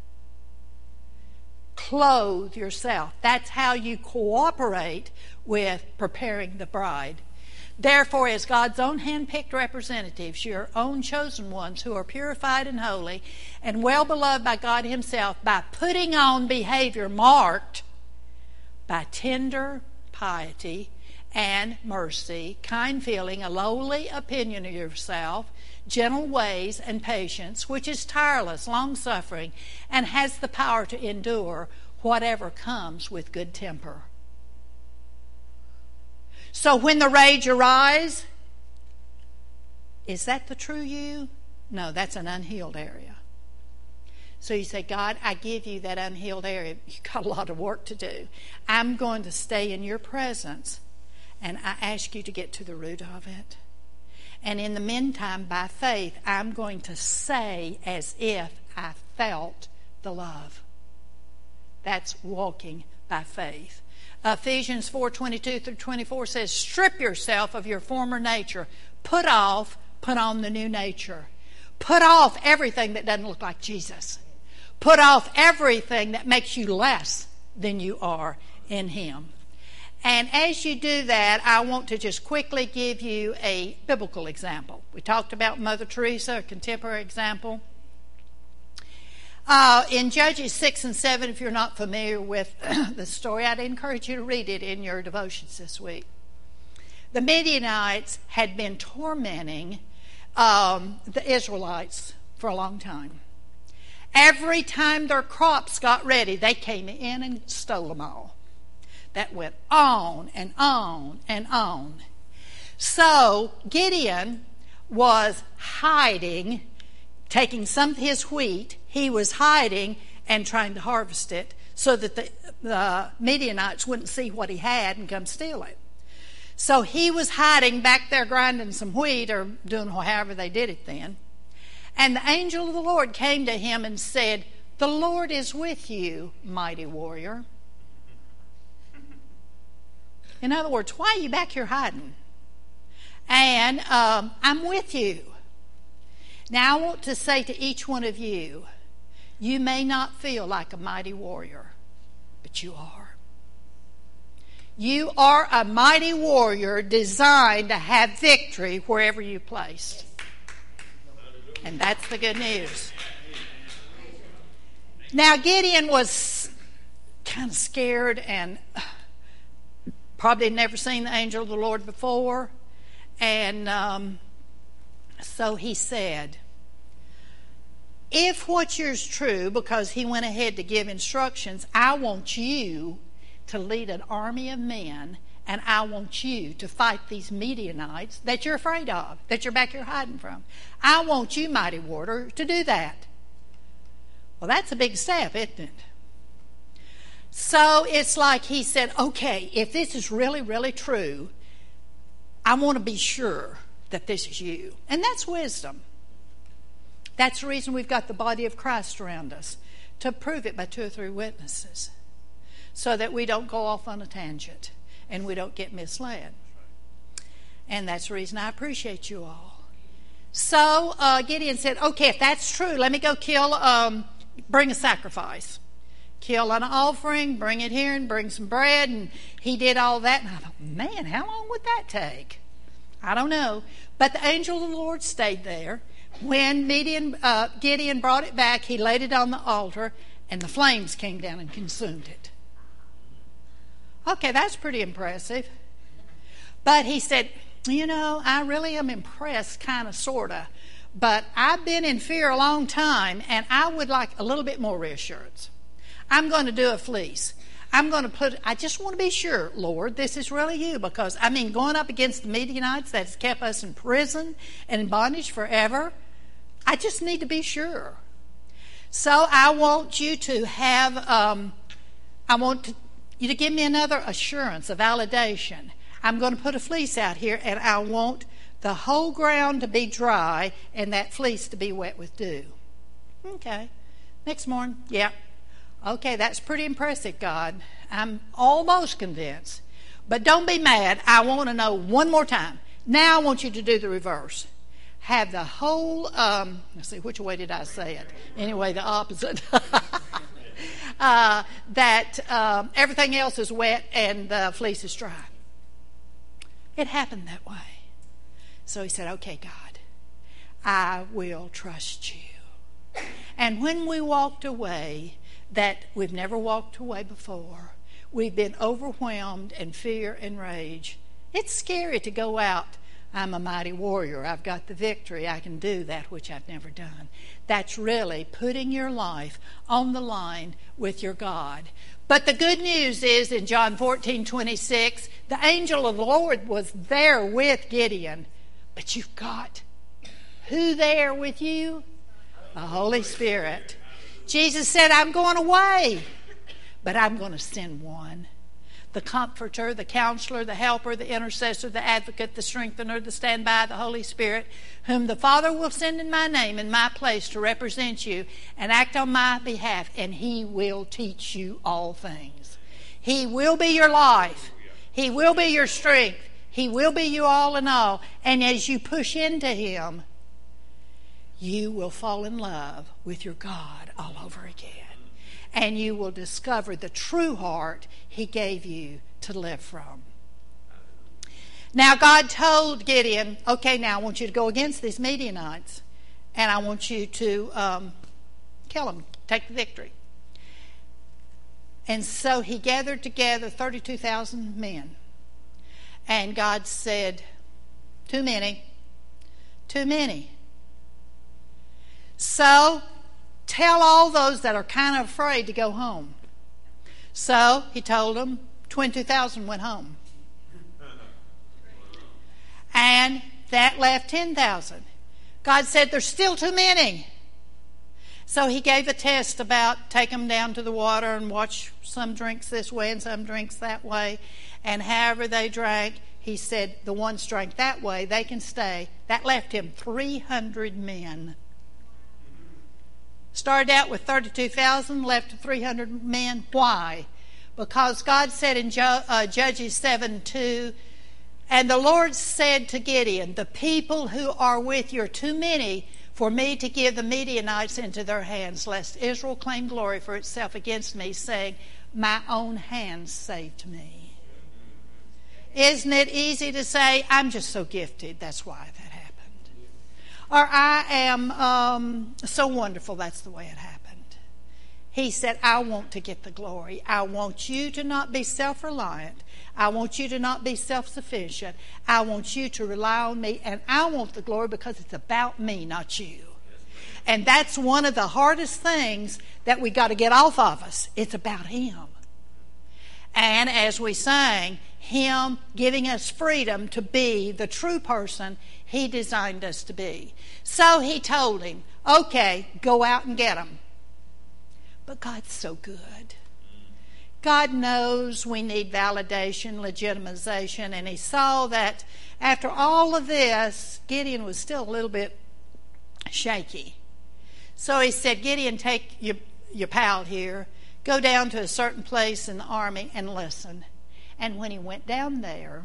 Clothe yourself. That's how you cooperate with preparing the bride. Therefore, as God's own hand-picked representatives, your own chosen ones who are purified and holy and well beloved by God Himself, by putting on behavior marked by tender piety and mercy, kind feeling, a lowly opinion of yourself, gentle ways, and patience, which is tireless, long-suffering, and has the power to endure whatever comes with good temper. So when the rage arises, is that the true you? No, that's an unhealed area. So you say, God, I give you that unhealed area. You've got a lot of work to do. I'm going to stay in your presence, and I ask you to get to the root of it. And in the meantime, by faith, I'm going to say as if I felt the love. That's walking by faith. Ephesians four twenty-two through twenty-four says, strip yourself of your former nature. Put off, put on the new nature. Put off everything that doesn't look like Jesus. Put off everything that makes you less than you are in Him. And as you do that, I want to just quickly give you a biblical example. We talked about Mother Teresa, a contemporary example. Uh, in Judges six and seven, if you're not familiar with the story, I'd encourage you to read it in your devotions this week. The Midianites had been tormenting um, the Israelites for a long time. Every time their crops got ready, they came in and stole them all. That went on and on and on. So Gideon was hiding, taking some of his wheat. He was hiding and trying to harvest it so that the, the Midianites wouldn't see what he had and come steal it. So he was hiding back there grinding some wheat or doing however they did it then. And the angel of the Lord came to him and said, the Lord is with you, mighty warrior. In other words, why are you back here hiding? And um, I'm with you. Now I want to say to each one of you, you may not feel like a mighty warrior, but you are. You are a mighty warrior designed to have victory wherever you placed. And that's the good news. Now Gideon was kind of scared and probably never seen the angel of the Lord before. And um, so he said, if what you's true, because he went ahead to give instructions, I want you to lead an army of men, and I want you to fight these Midianites that you're afraid of, that you're back here hiding from. I want you, mighty warrior, to do that. Well, that's a big step, isn't it? So it's like he said, okay, if this is really, really true, I want to be sure that this is you. And that's wisdom. That's the reason we've got the body of Christ around us, to prove it by two or three witnesses, so that we don't go off on a tangent and we don't get misled. And that's the reason I appreciate you all. So uh, Gideon said, okay, if that's true, let me go kill, um, bring a sacrifice. Kill an offering, bring it here and bring some bread. And he did all that. And I thought, man, how long would that take? I don't know. But the angel of the Lord stayed there. When Midian, uh, Gideon brought it back, he laid it on the altar, and the flames came down and consumed it. Okay, that's pretty impressive. But he said, you know, I really am impressed, kind of, sort of. But I've been in fear a long time, and I would like a little bit more reassurance. I'm going to do a fleece. I'm going to put, I just want to be sure, Lord, this is really you. Because, I mean, going up against the Midianites that's kept us in prison and in bondage forever, I just need to be sure. So I want you to have, um, I want to, you to give me another assurance, a validation. I'm going to put a fleece out here, and I want the whole ground to be dry and that fleece to be wet with dew. Okay. Next morning, yeah. Okay, that's pretty impressive, God. I'm almost convinced. But don't be mad. I want to know one more time. Now I want you to do the reverse. Have the whole, um, let's see, which way did I say it? Anyway, the opposite. uh, that um, everything else is wet and the fleece is dry. It happened that way. So he said, okay, God, I will trust you. And when we walked away, that we've never walked away before, we've been overwhelmed in fear and rage. It's scary to go out I'm a mighty warrior. I've got the victory. I can do that which I've never done. That's really putting your life on the line with your God. But the good news is in John fourteen twenty-six, the angel of the Lord was there with Gideon. But you've got who there with you? The Holy Spirit. Jesus said, I'm going away, but I'm going to send one. The Comforter, the Counselor, the Helper, the Intercessor, the Advocate, the Strengthener, the Standby, the Holy Spirit, whom the Father will send in my name, in my place, to represent you and act on my behalf, and He will teach you all things. He will be your life. He will be your strength. He will be you all in all. And as you push into Him, you will fall in love with your God all over again. And you will discover the true heart He gave you to live from. Now God told Gideon, okay, now I want you to go against these Midianites, and I want you to um, kill them, take the victory. And so he gathered together thirty-two thousand men. And God said, too many, too many. So tell all those that are kind of afraid to go home. So he told them, twenty-two thousand went home. And that left ten thousand. God said, there's still too many. So he gave a test about take them down to the water and watch some drinks this way and some drinks that way. And however they drank, he said, the ones drank that way, they can stay. That left him three hundred men. Started out with thirty-two thousand, left three hundred men. Why? Because God said in Judges seven two, and the Lord said to Gideon, the people who are with you are too many for me to give the Midianites into their hands, lest Israel claim glory for itself against me, saying, my own hands saved me. Isn't it easy to say, I'm just so gifted, that's why that happened? Or I am um, so wonderful, that's the way it happened. He said, I want to get the glory. I want you to not be self-reliant. I want you to not be self-sufficient. I want you to rely on me, and I want the glory because it's about me, not you. And that's one of the hardest things that we got to get off of us. It's about Him. And as we sang, Him giving us freedom to be the true person He designed us to be. So He told him, okay, go out and get them. But God's so good. God knows we need validation, legitimization, and He saw that after all of this, Gideon was still a little bit shaky. So He said, Gideon, take your, your pal here, go down to a certain place in the army and listen. And when he went down there,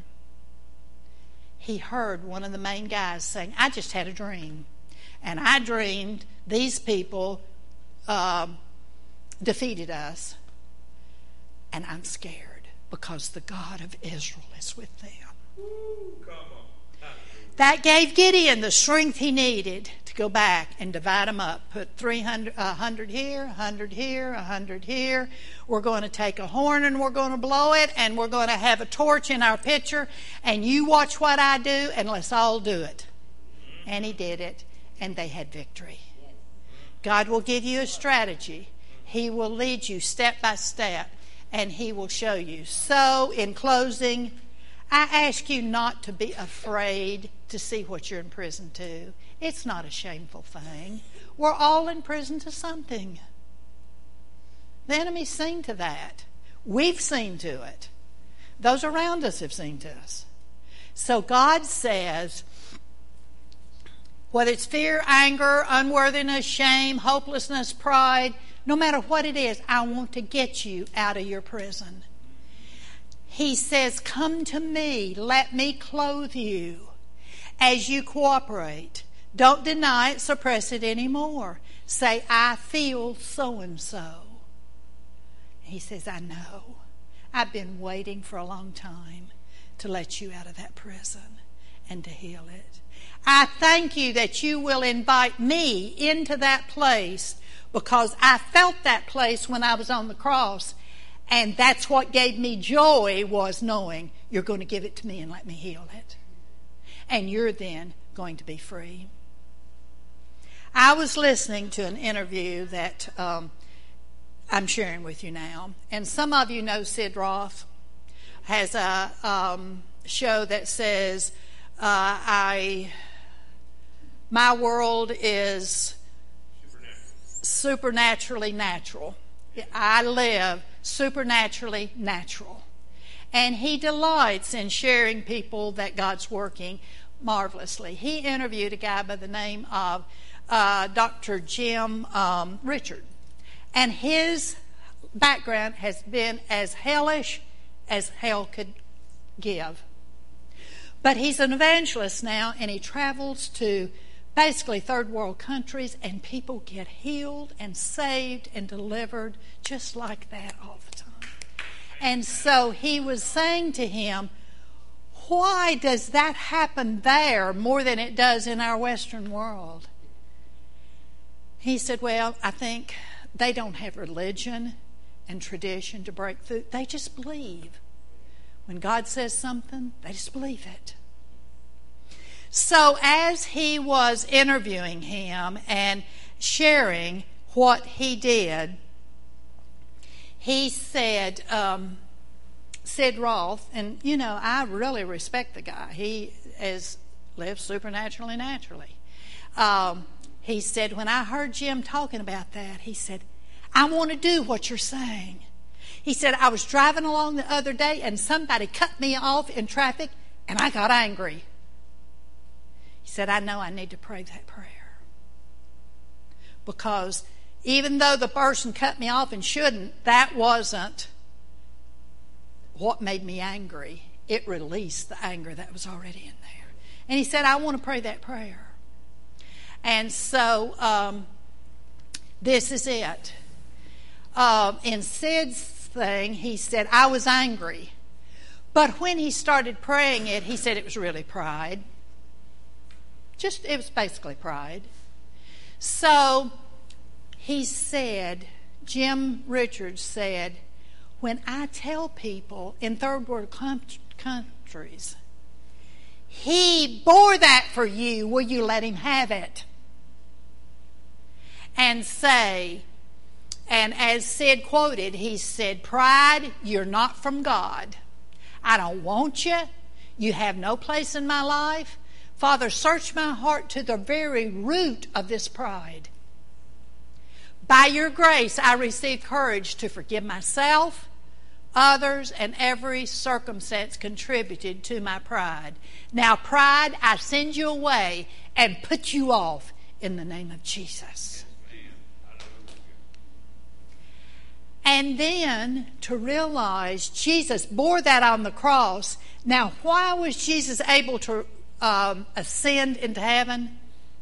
he heard one of the main guys saying, I just had a dream. And I dreamed these people uh, defeated us. And I'm scared because the God of Israel is with them. Ooh, come on. That gave Gideon the strength he needed to go back and divide them up. Put three hundred, a hundred here, a hundred here, a hundred here. We're going to take a horn and we're going to blow it, and we're going to have a torch in our pitcher, and you watch what I do, and let's all do it. And he did it, and they had victory. God will give you a strategy. He will lead you step by step, and He will show you. So, in closing, I ask you not to be afraid to see what you're in prison to. It's not a shameful thing. We're all in prison to something. The enemy's seen to that. We've seen to it. Those around us have seen to us. So God says, whether it's fear, anger, unworthiness, shame, hopelessness, pride, no matter what it is, I want to get you out of your prison. He says, come to me, let me clothe you as you cooperate. Don't deny it, suppress it anymore. Say, I feel so-and-so. He says, I know. I've been waiting for a long time to let you out of that prison and to heal it. I thank you that you will invite me into that place, because I felt that place when I was on the cross, and that's what gave me joy, was knowing you're going to give it to me and let me heal it. and you're then going to be free. I was listening to an interview that um, I'm sharing with you now, and some of you know Sid Roth has a um, show that says, uh, "I my world is supernaturally natural. I live supernaturally natural." And he delights in sharing people that God's working marvelously. He interviewed a guy by the name of uh, Doctor Jim um, Richard. And his background has been as hellish as hell could give. But he's an evangelist now, and he travels to basically third world countries, and people get healed and saved and delivered just like that all the time. And so he was saying to him, why does that happen there more than it does in our Western world? He said, well, I think they don't have religion and tradition to break through. They just believe. When God says something, they just believe it. So as he was interviewing him and sharing what he did, he said, um, Sid Roth, and you know, I really respect the guy. He has lived supernaturally naturally. Um, he said, when I heard Jim talking about that, he said, I want to do what you're saying. He said, I was driving along the other day and somebody cut me off in traffic and I got angry. He said, I know I need to pray that prayer. Because even though the person cut me off and shouldn't, that wasn't what made me angry. It released the anger that was already in there. And he said, I want to pray that prayer. And so um, this is it. Uh, in Sid's thing, he said, I was angry. But when he started praying it, he said it was really pride. Just, it was basically pride. So he said, Jim Richards said, when I tell people in third world countries, he bore that for you, will you let him have it? And say, and as Sid quoted, he said, pride, you're not from God. I don't want you. You have no place in my life. Father, search my heart to the very root of this pride. By your grace, I receive courage to forgive myself, others, and every circumstance contributed to my pride. Now, pride, I send you away and put you off in the name of Jesus. And then to realize Jesus bore that on the cross. Now, why was Jesus able to um, ascend into heaven?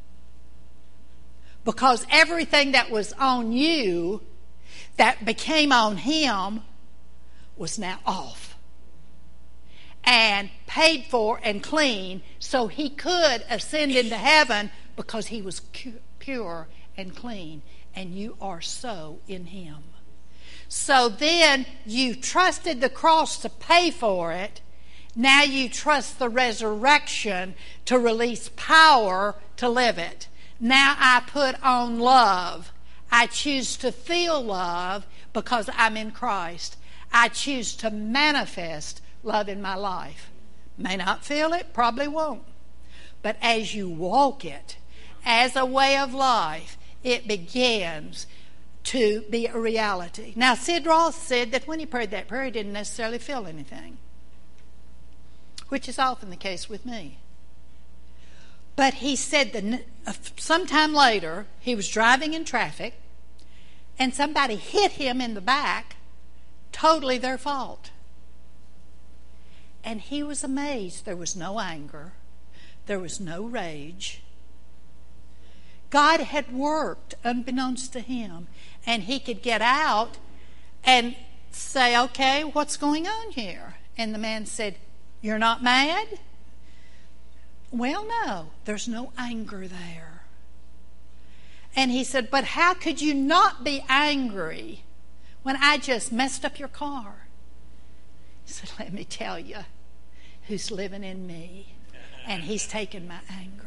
Because everything that was on you that became on him was now off and paid for and clean, so he could ascend into heaven because he was pure and clean, and you are so in him. So then you trusted the cross to pay for it. Now you trust the resurrection to release power to live it. Now I put on love. I choose to feel love because I'm in Christ. I choose to manifest love in my life. May not feel it, probably won't. But as you walk it as a way of life, it begins to be a reality. Now, Sid Roth said that when he prayed that prayer, he didn't necessarily feel anything, which is often the case with me. But he said that sometime later, he was driving in traffic, and somebody hit him in the back, totally their fault. And he was amazed. There was no anger. There was no rage. God had worked unbeknownst to him, and he could get out and say, okay, what's going on here? And the man said, you're not mad? Well, no, there's no anger there. And he said, but how could you not be angry when I just messed up your car? He said, let me tell you who's living in me. and He's taken my anger.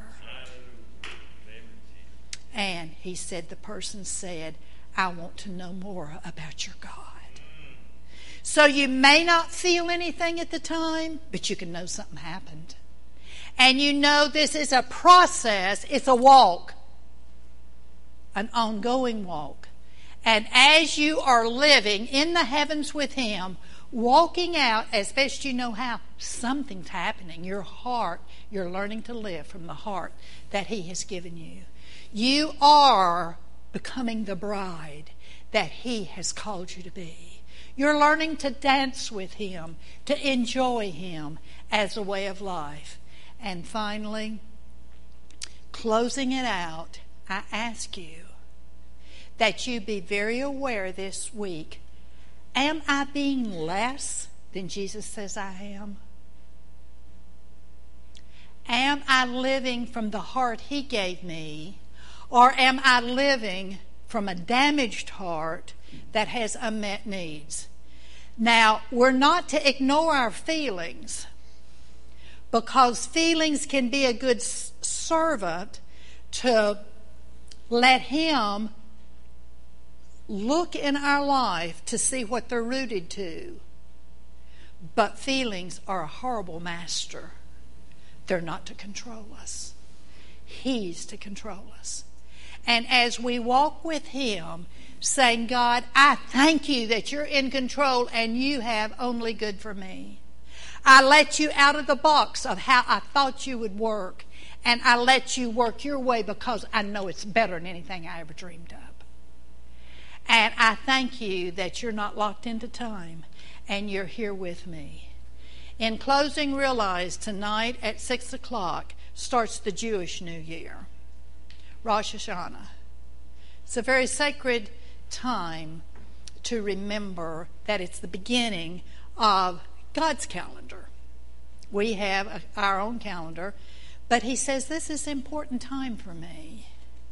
And he said, the person said, I want to know more about your God. So you may not feel anything at the time, but you can know something happened. And you know this is a process. It's a walk. An ongoing walk. And as you are living in the heavens with Him, walking out as best you know how, something's happening. Your heart, you're learning to live from the heart that He has given you. You are becoming the bride that He has called you to be. You're learning to dance with Him, to enjoy Him as a way of life. And finally, closing it out, I ask you that you be very aware this week, am I being less than Jesus says I am? Am I living from the heart He gave me? Or am I living from a damaged heart that has unmet needs? Now, we're not to ignore our feelings, because feelings can be a good servant to let Him look in our life to see what they're rooted to. But feelings are a horrible master. They're not to control us. He's to control us. And as we walk with Him, saying, God, I thank You that You're in control and You have only good for me. I let You out of the box of how I thought You would work, and I let You work Your way because I know it's better than anything I ever dreamed of. And I thank You that You're not locked into time and You're here with me. In closing, realize tonight at six o'clock starts the Jewish New Year. Rosh Hashanah. It's a very sacred time to remember that it's the beginning of God's calendar. We have a, our own calendar, but He says this is an important time for me.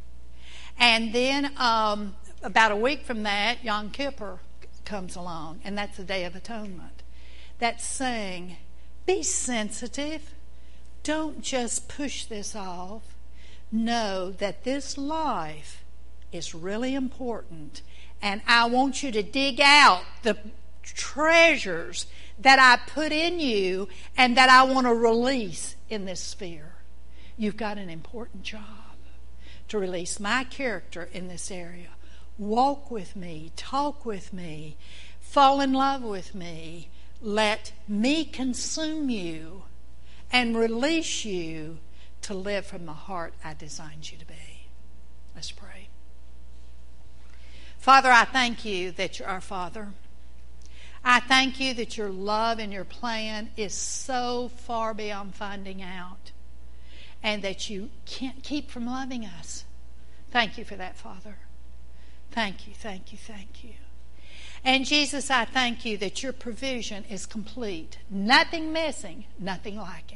And then um, about a week from that, Yom Kippur comes along, and that's the Day of Atonement. That's saying, be sensitive. Don't just push this off. Know that this life is really important, and I want you to dig out the treasures that I put in you and that I want to release in this sphere. You've got an important job to release my character in this area. Walk with me, talk with me, fall in love with me. Let me consume you and release you to live from the heart I designed you to be. Let's pray. Father, I thank You that You're our Father. I thank You that Your love and Your plan is so far beyond finding out, and that You can't keep from loving us. Thank You for that, Father. Thank You, thank You, thank You. And Jesus, I thank You that Your provision is complete. Nothing missing, nothing lacking.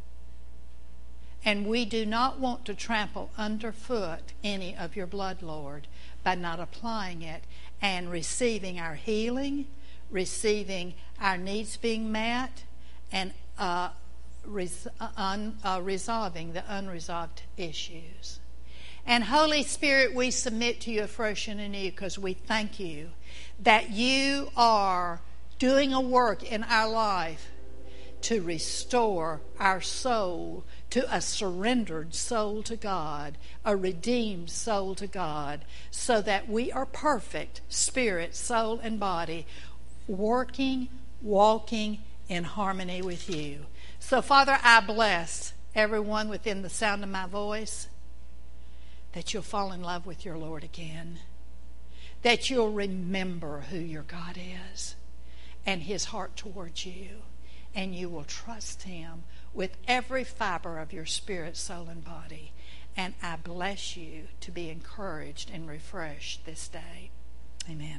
And we do not want to trample underfoot any of Your blood, Lord, by not applying it and receiving our healing, receiving our needs being met, and uh, res- un- uh, resolving the unresolved issues. And Holy Spirit, we submit to You afresh and anew, because we thank You that You are doing a work in our life to restore our soul to a surrendered soul to God, a redeemed soul to God, so that we are perfect, spirit, soul, and body, working, walking in harmony with You. So, Father, I bless everyone within the sound of my voice, that you'll fall in love with your Lord again, that you'll remember who your God is and His heart towards you, and you will trust Him with every fiber of your spirit, soul, and body. And I bless you to be encouraged and refreshed this day. Amen.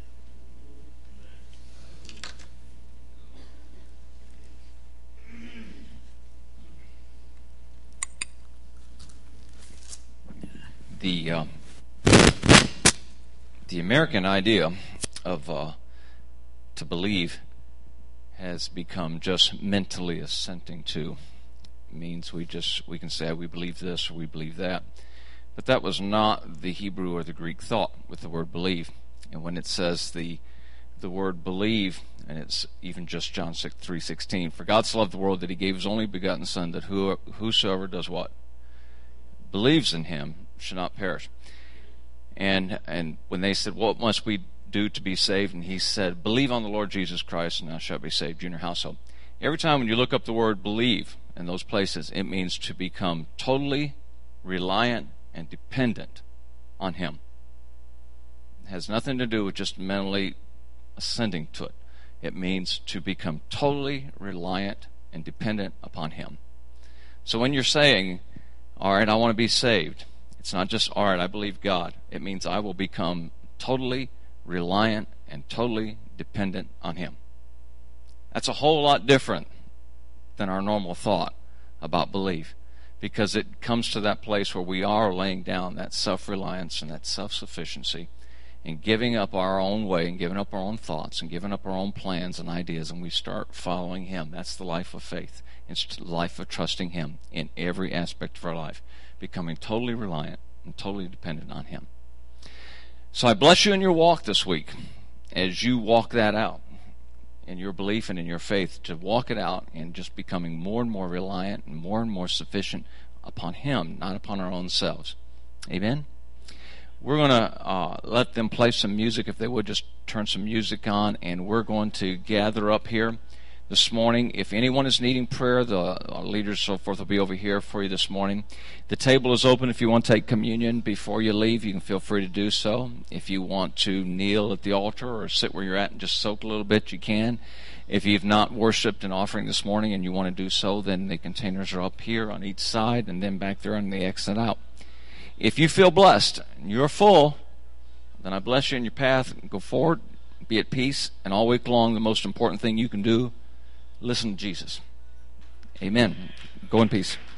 The uh, the American idea of uh, to believe has become just mentally assenting to means we just we can say we believe this or we believe that. But that was not the Hebrew or the Greek thought with the word believe. And when it says the the word believe, and it's even just John three sixteen, for God so loved the world that he gave his only begotten Son, that who, whosoever does what? Believes in him should not perish. And and when they said, what must we do to be saved? And he said, believe on the Lord Jesus Christ, and thou shalt be saved, you and your household. Every time when you look up the word believe in those places, it means to become totally reliant and dependent on him. It has nothing to do with just mentally ascending to it. It means to become totally reliant and dependent upon him. So when you're saying, all right, I want to be saved, it's not just, all right, I believe God. It means I will become totally reliant and totally dependent on him. That's a whole lot different than our normal thought about belief, because it comes to that place where we are laying down that self-reliance and that self-sufficiency and giving up our own way and giving up our own thoughts and giving up our own plans and ideas, and we start following him. That's the life of faith. It's the life of trusting him in every aspect of our life, becoming totally reliant and totally dependent on him. So I bless you in your walk this week as you walk that out in your belief and in your faith, to walk it out and just becoming more and more reliant and more and more sufficient upon him, not upon our own selves. Amen? We're going to uh, let them play some music. If they would just turn some music on, and we're going to gather up here this morning. If anyone is needing prayer, the uh, leaders and so forth will be over here for you this morning. The table is open. If you want to take communion before you leave, you can feel free to do so. If you want to kneel at the altar or sit where you're at and just soak a little bit, you can. If you've not worshiped an offering this morning and you want to do so, then the containers are up here on each side and then back there on the exit out. If you feel blessed and you're full, then I bless you in your path. Go forward, be at peace, and all week long, the most important thing you can do, listen to Jesus. Amen. Go in peace.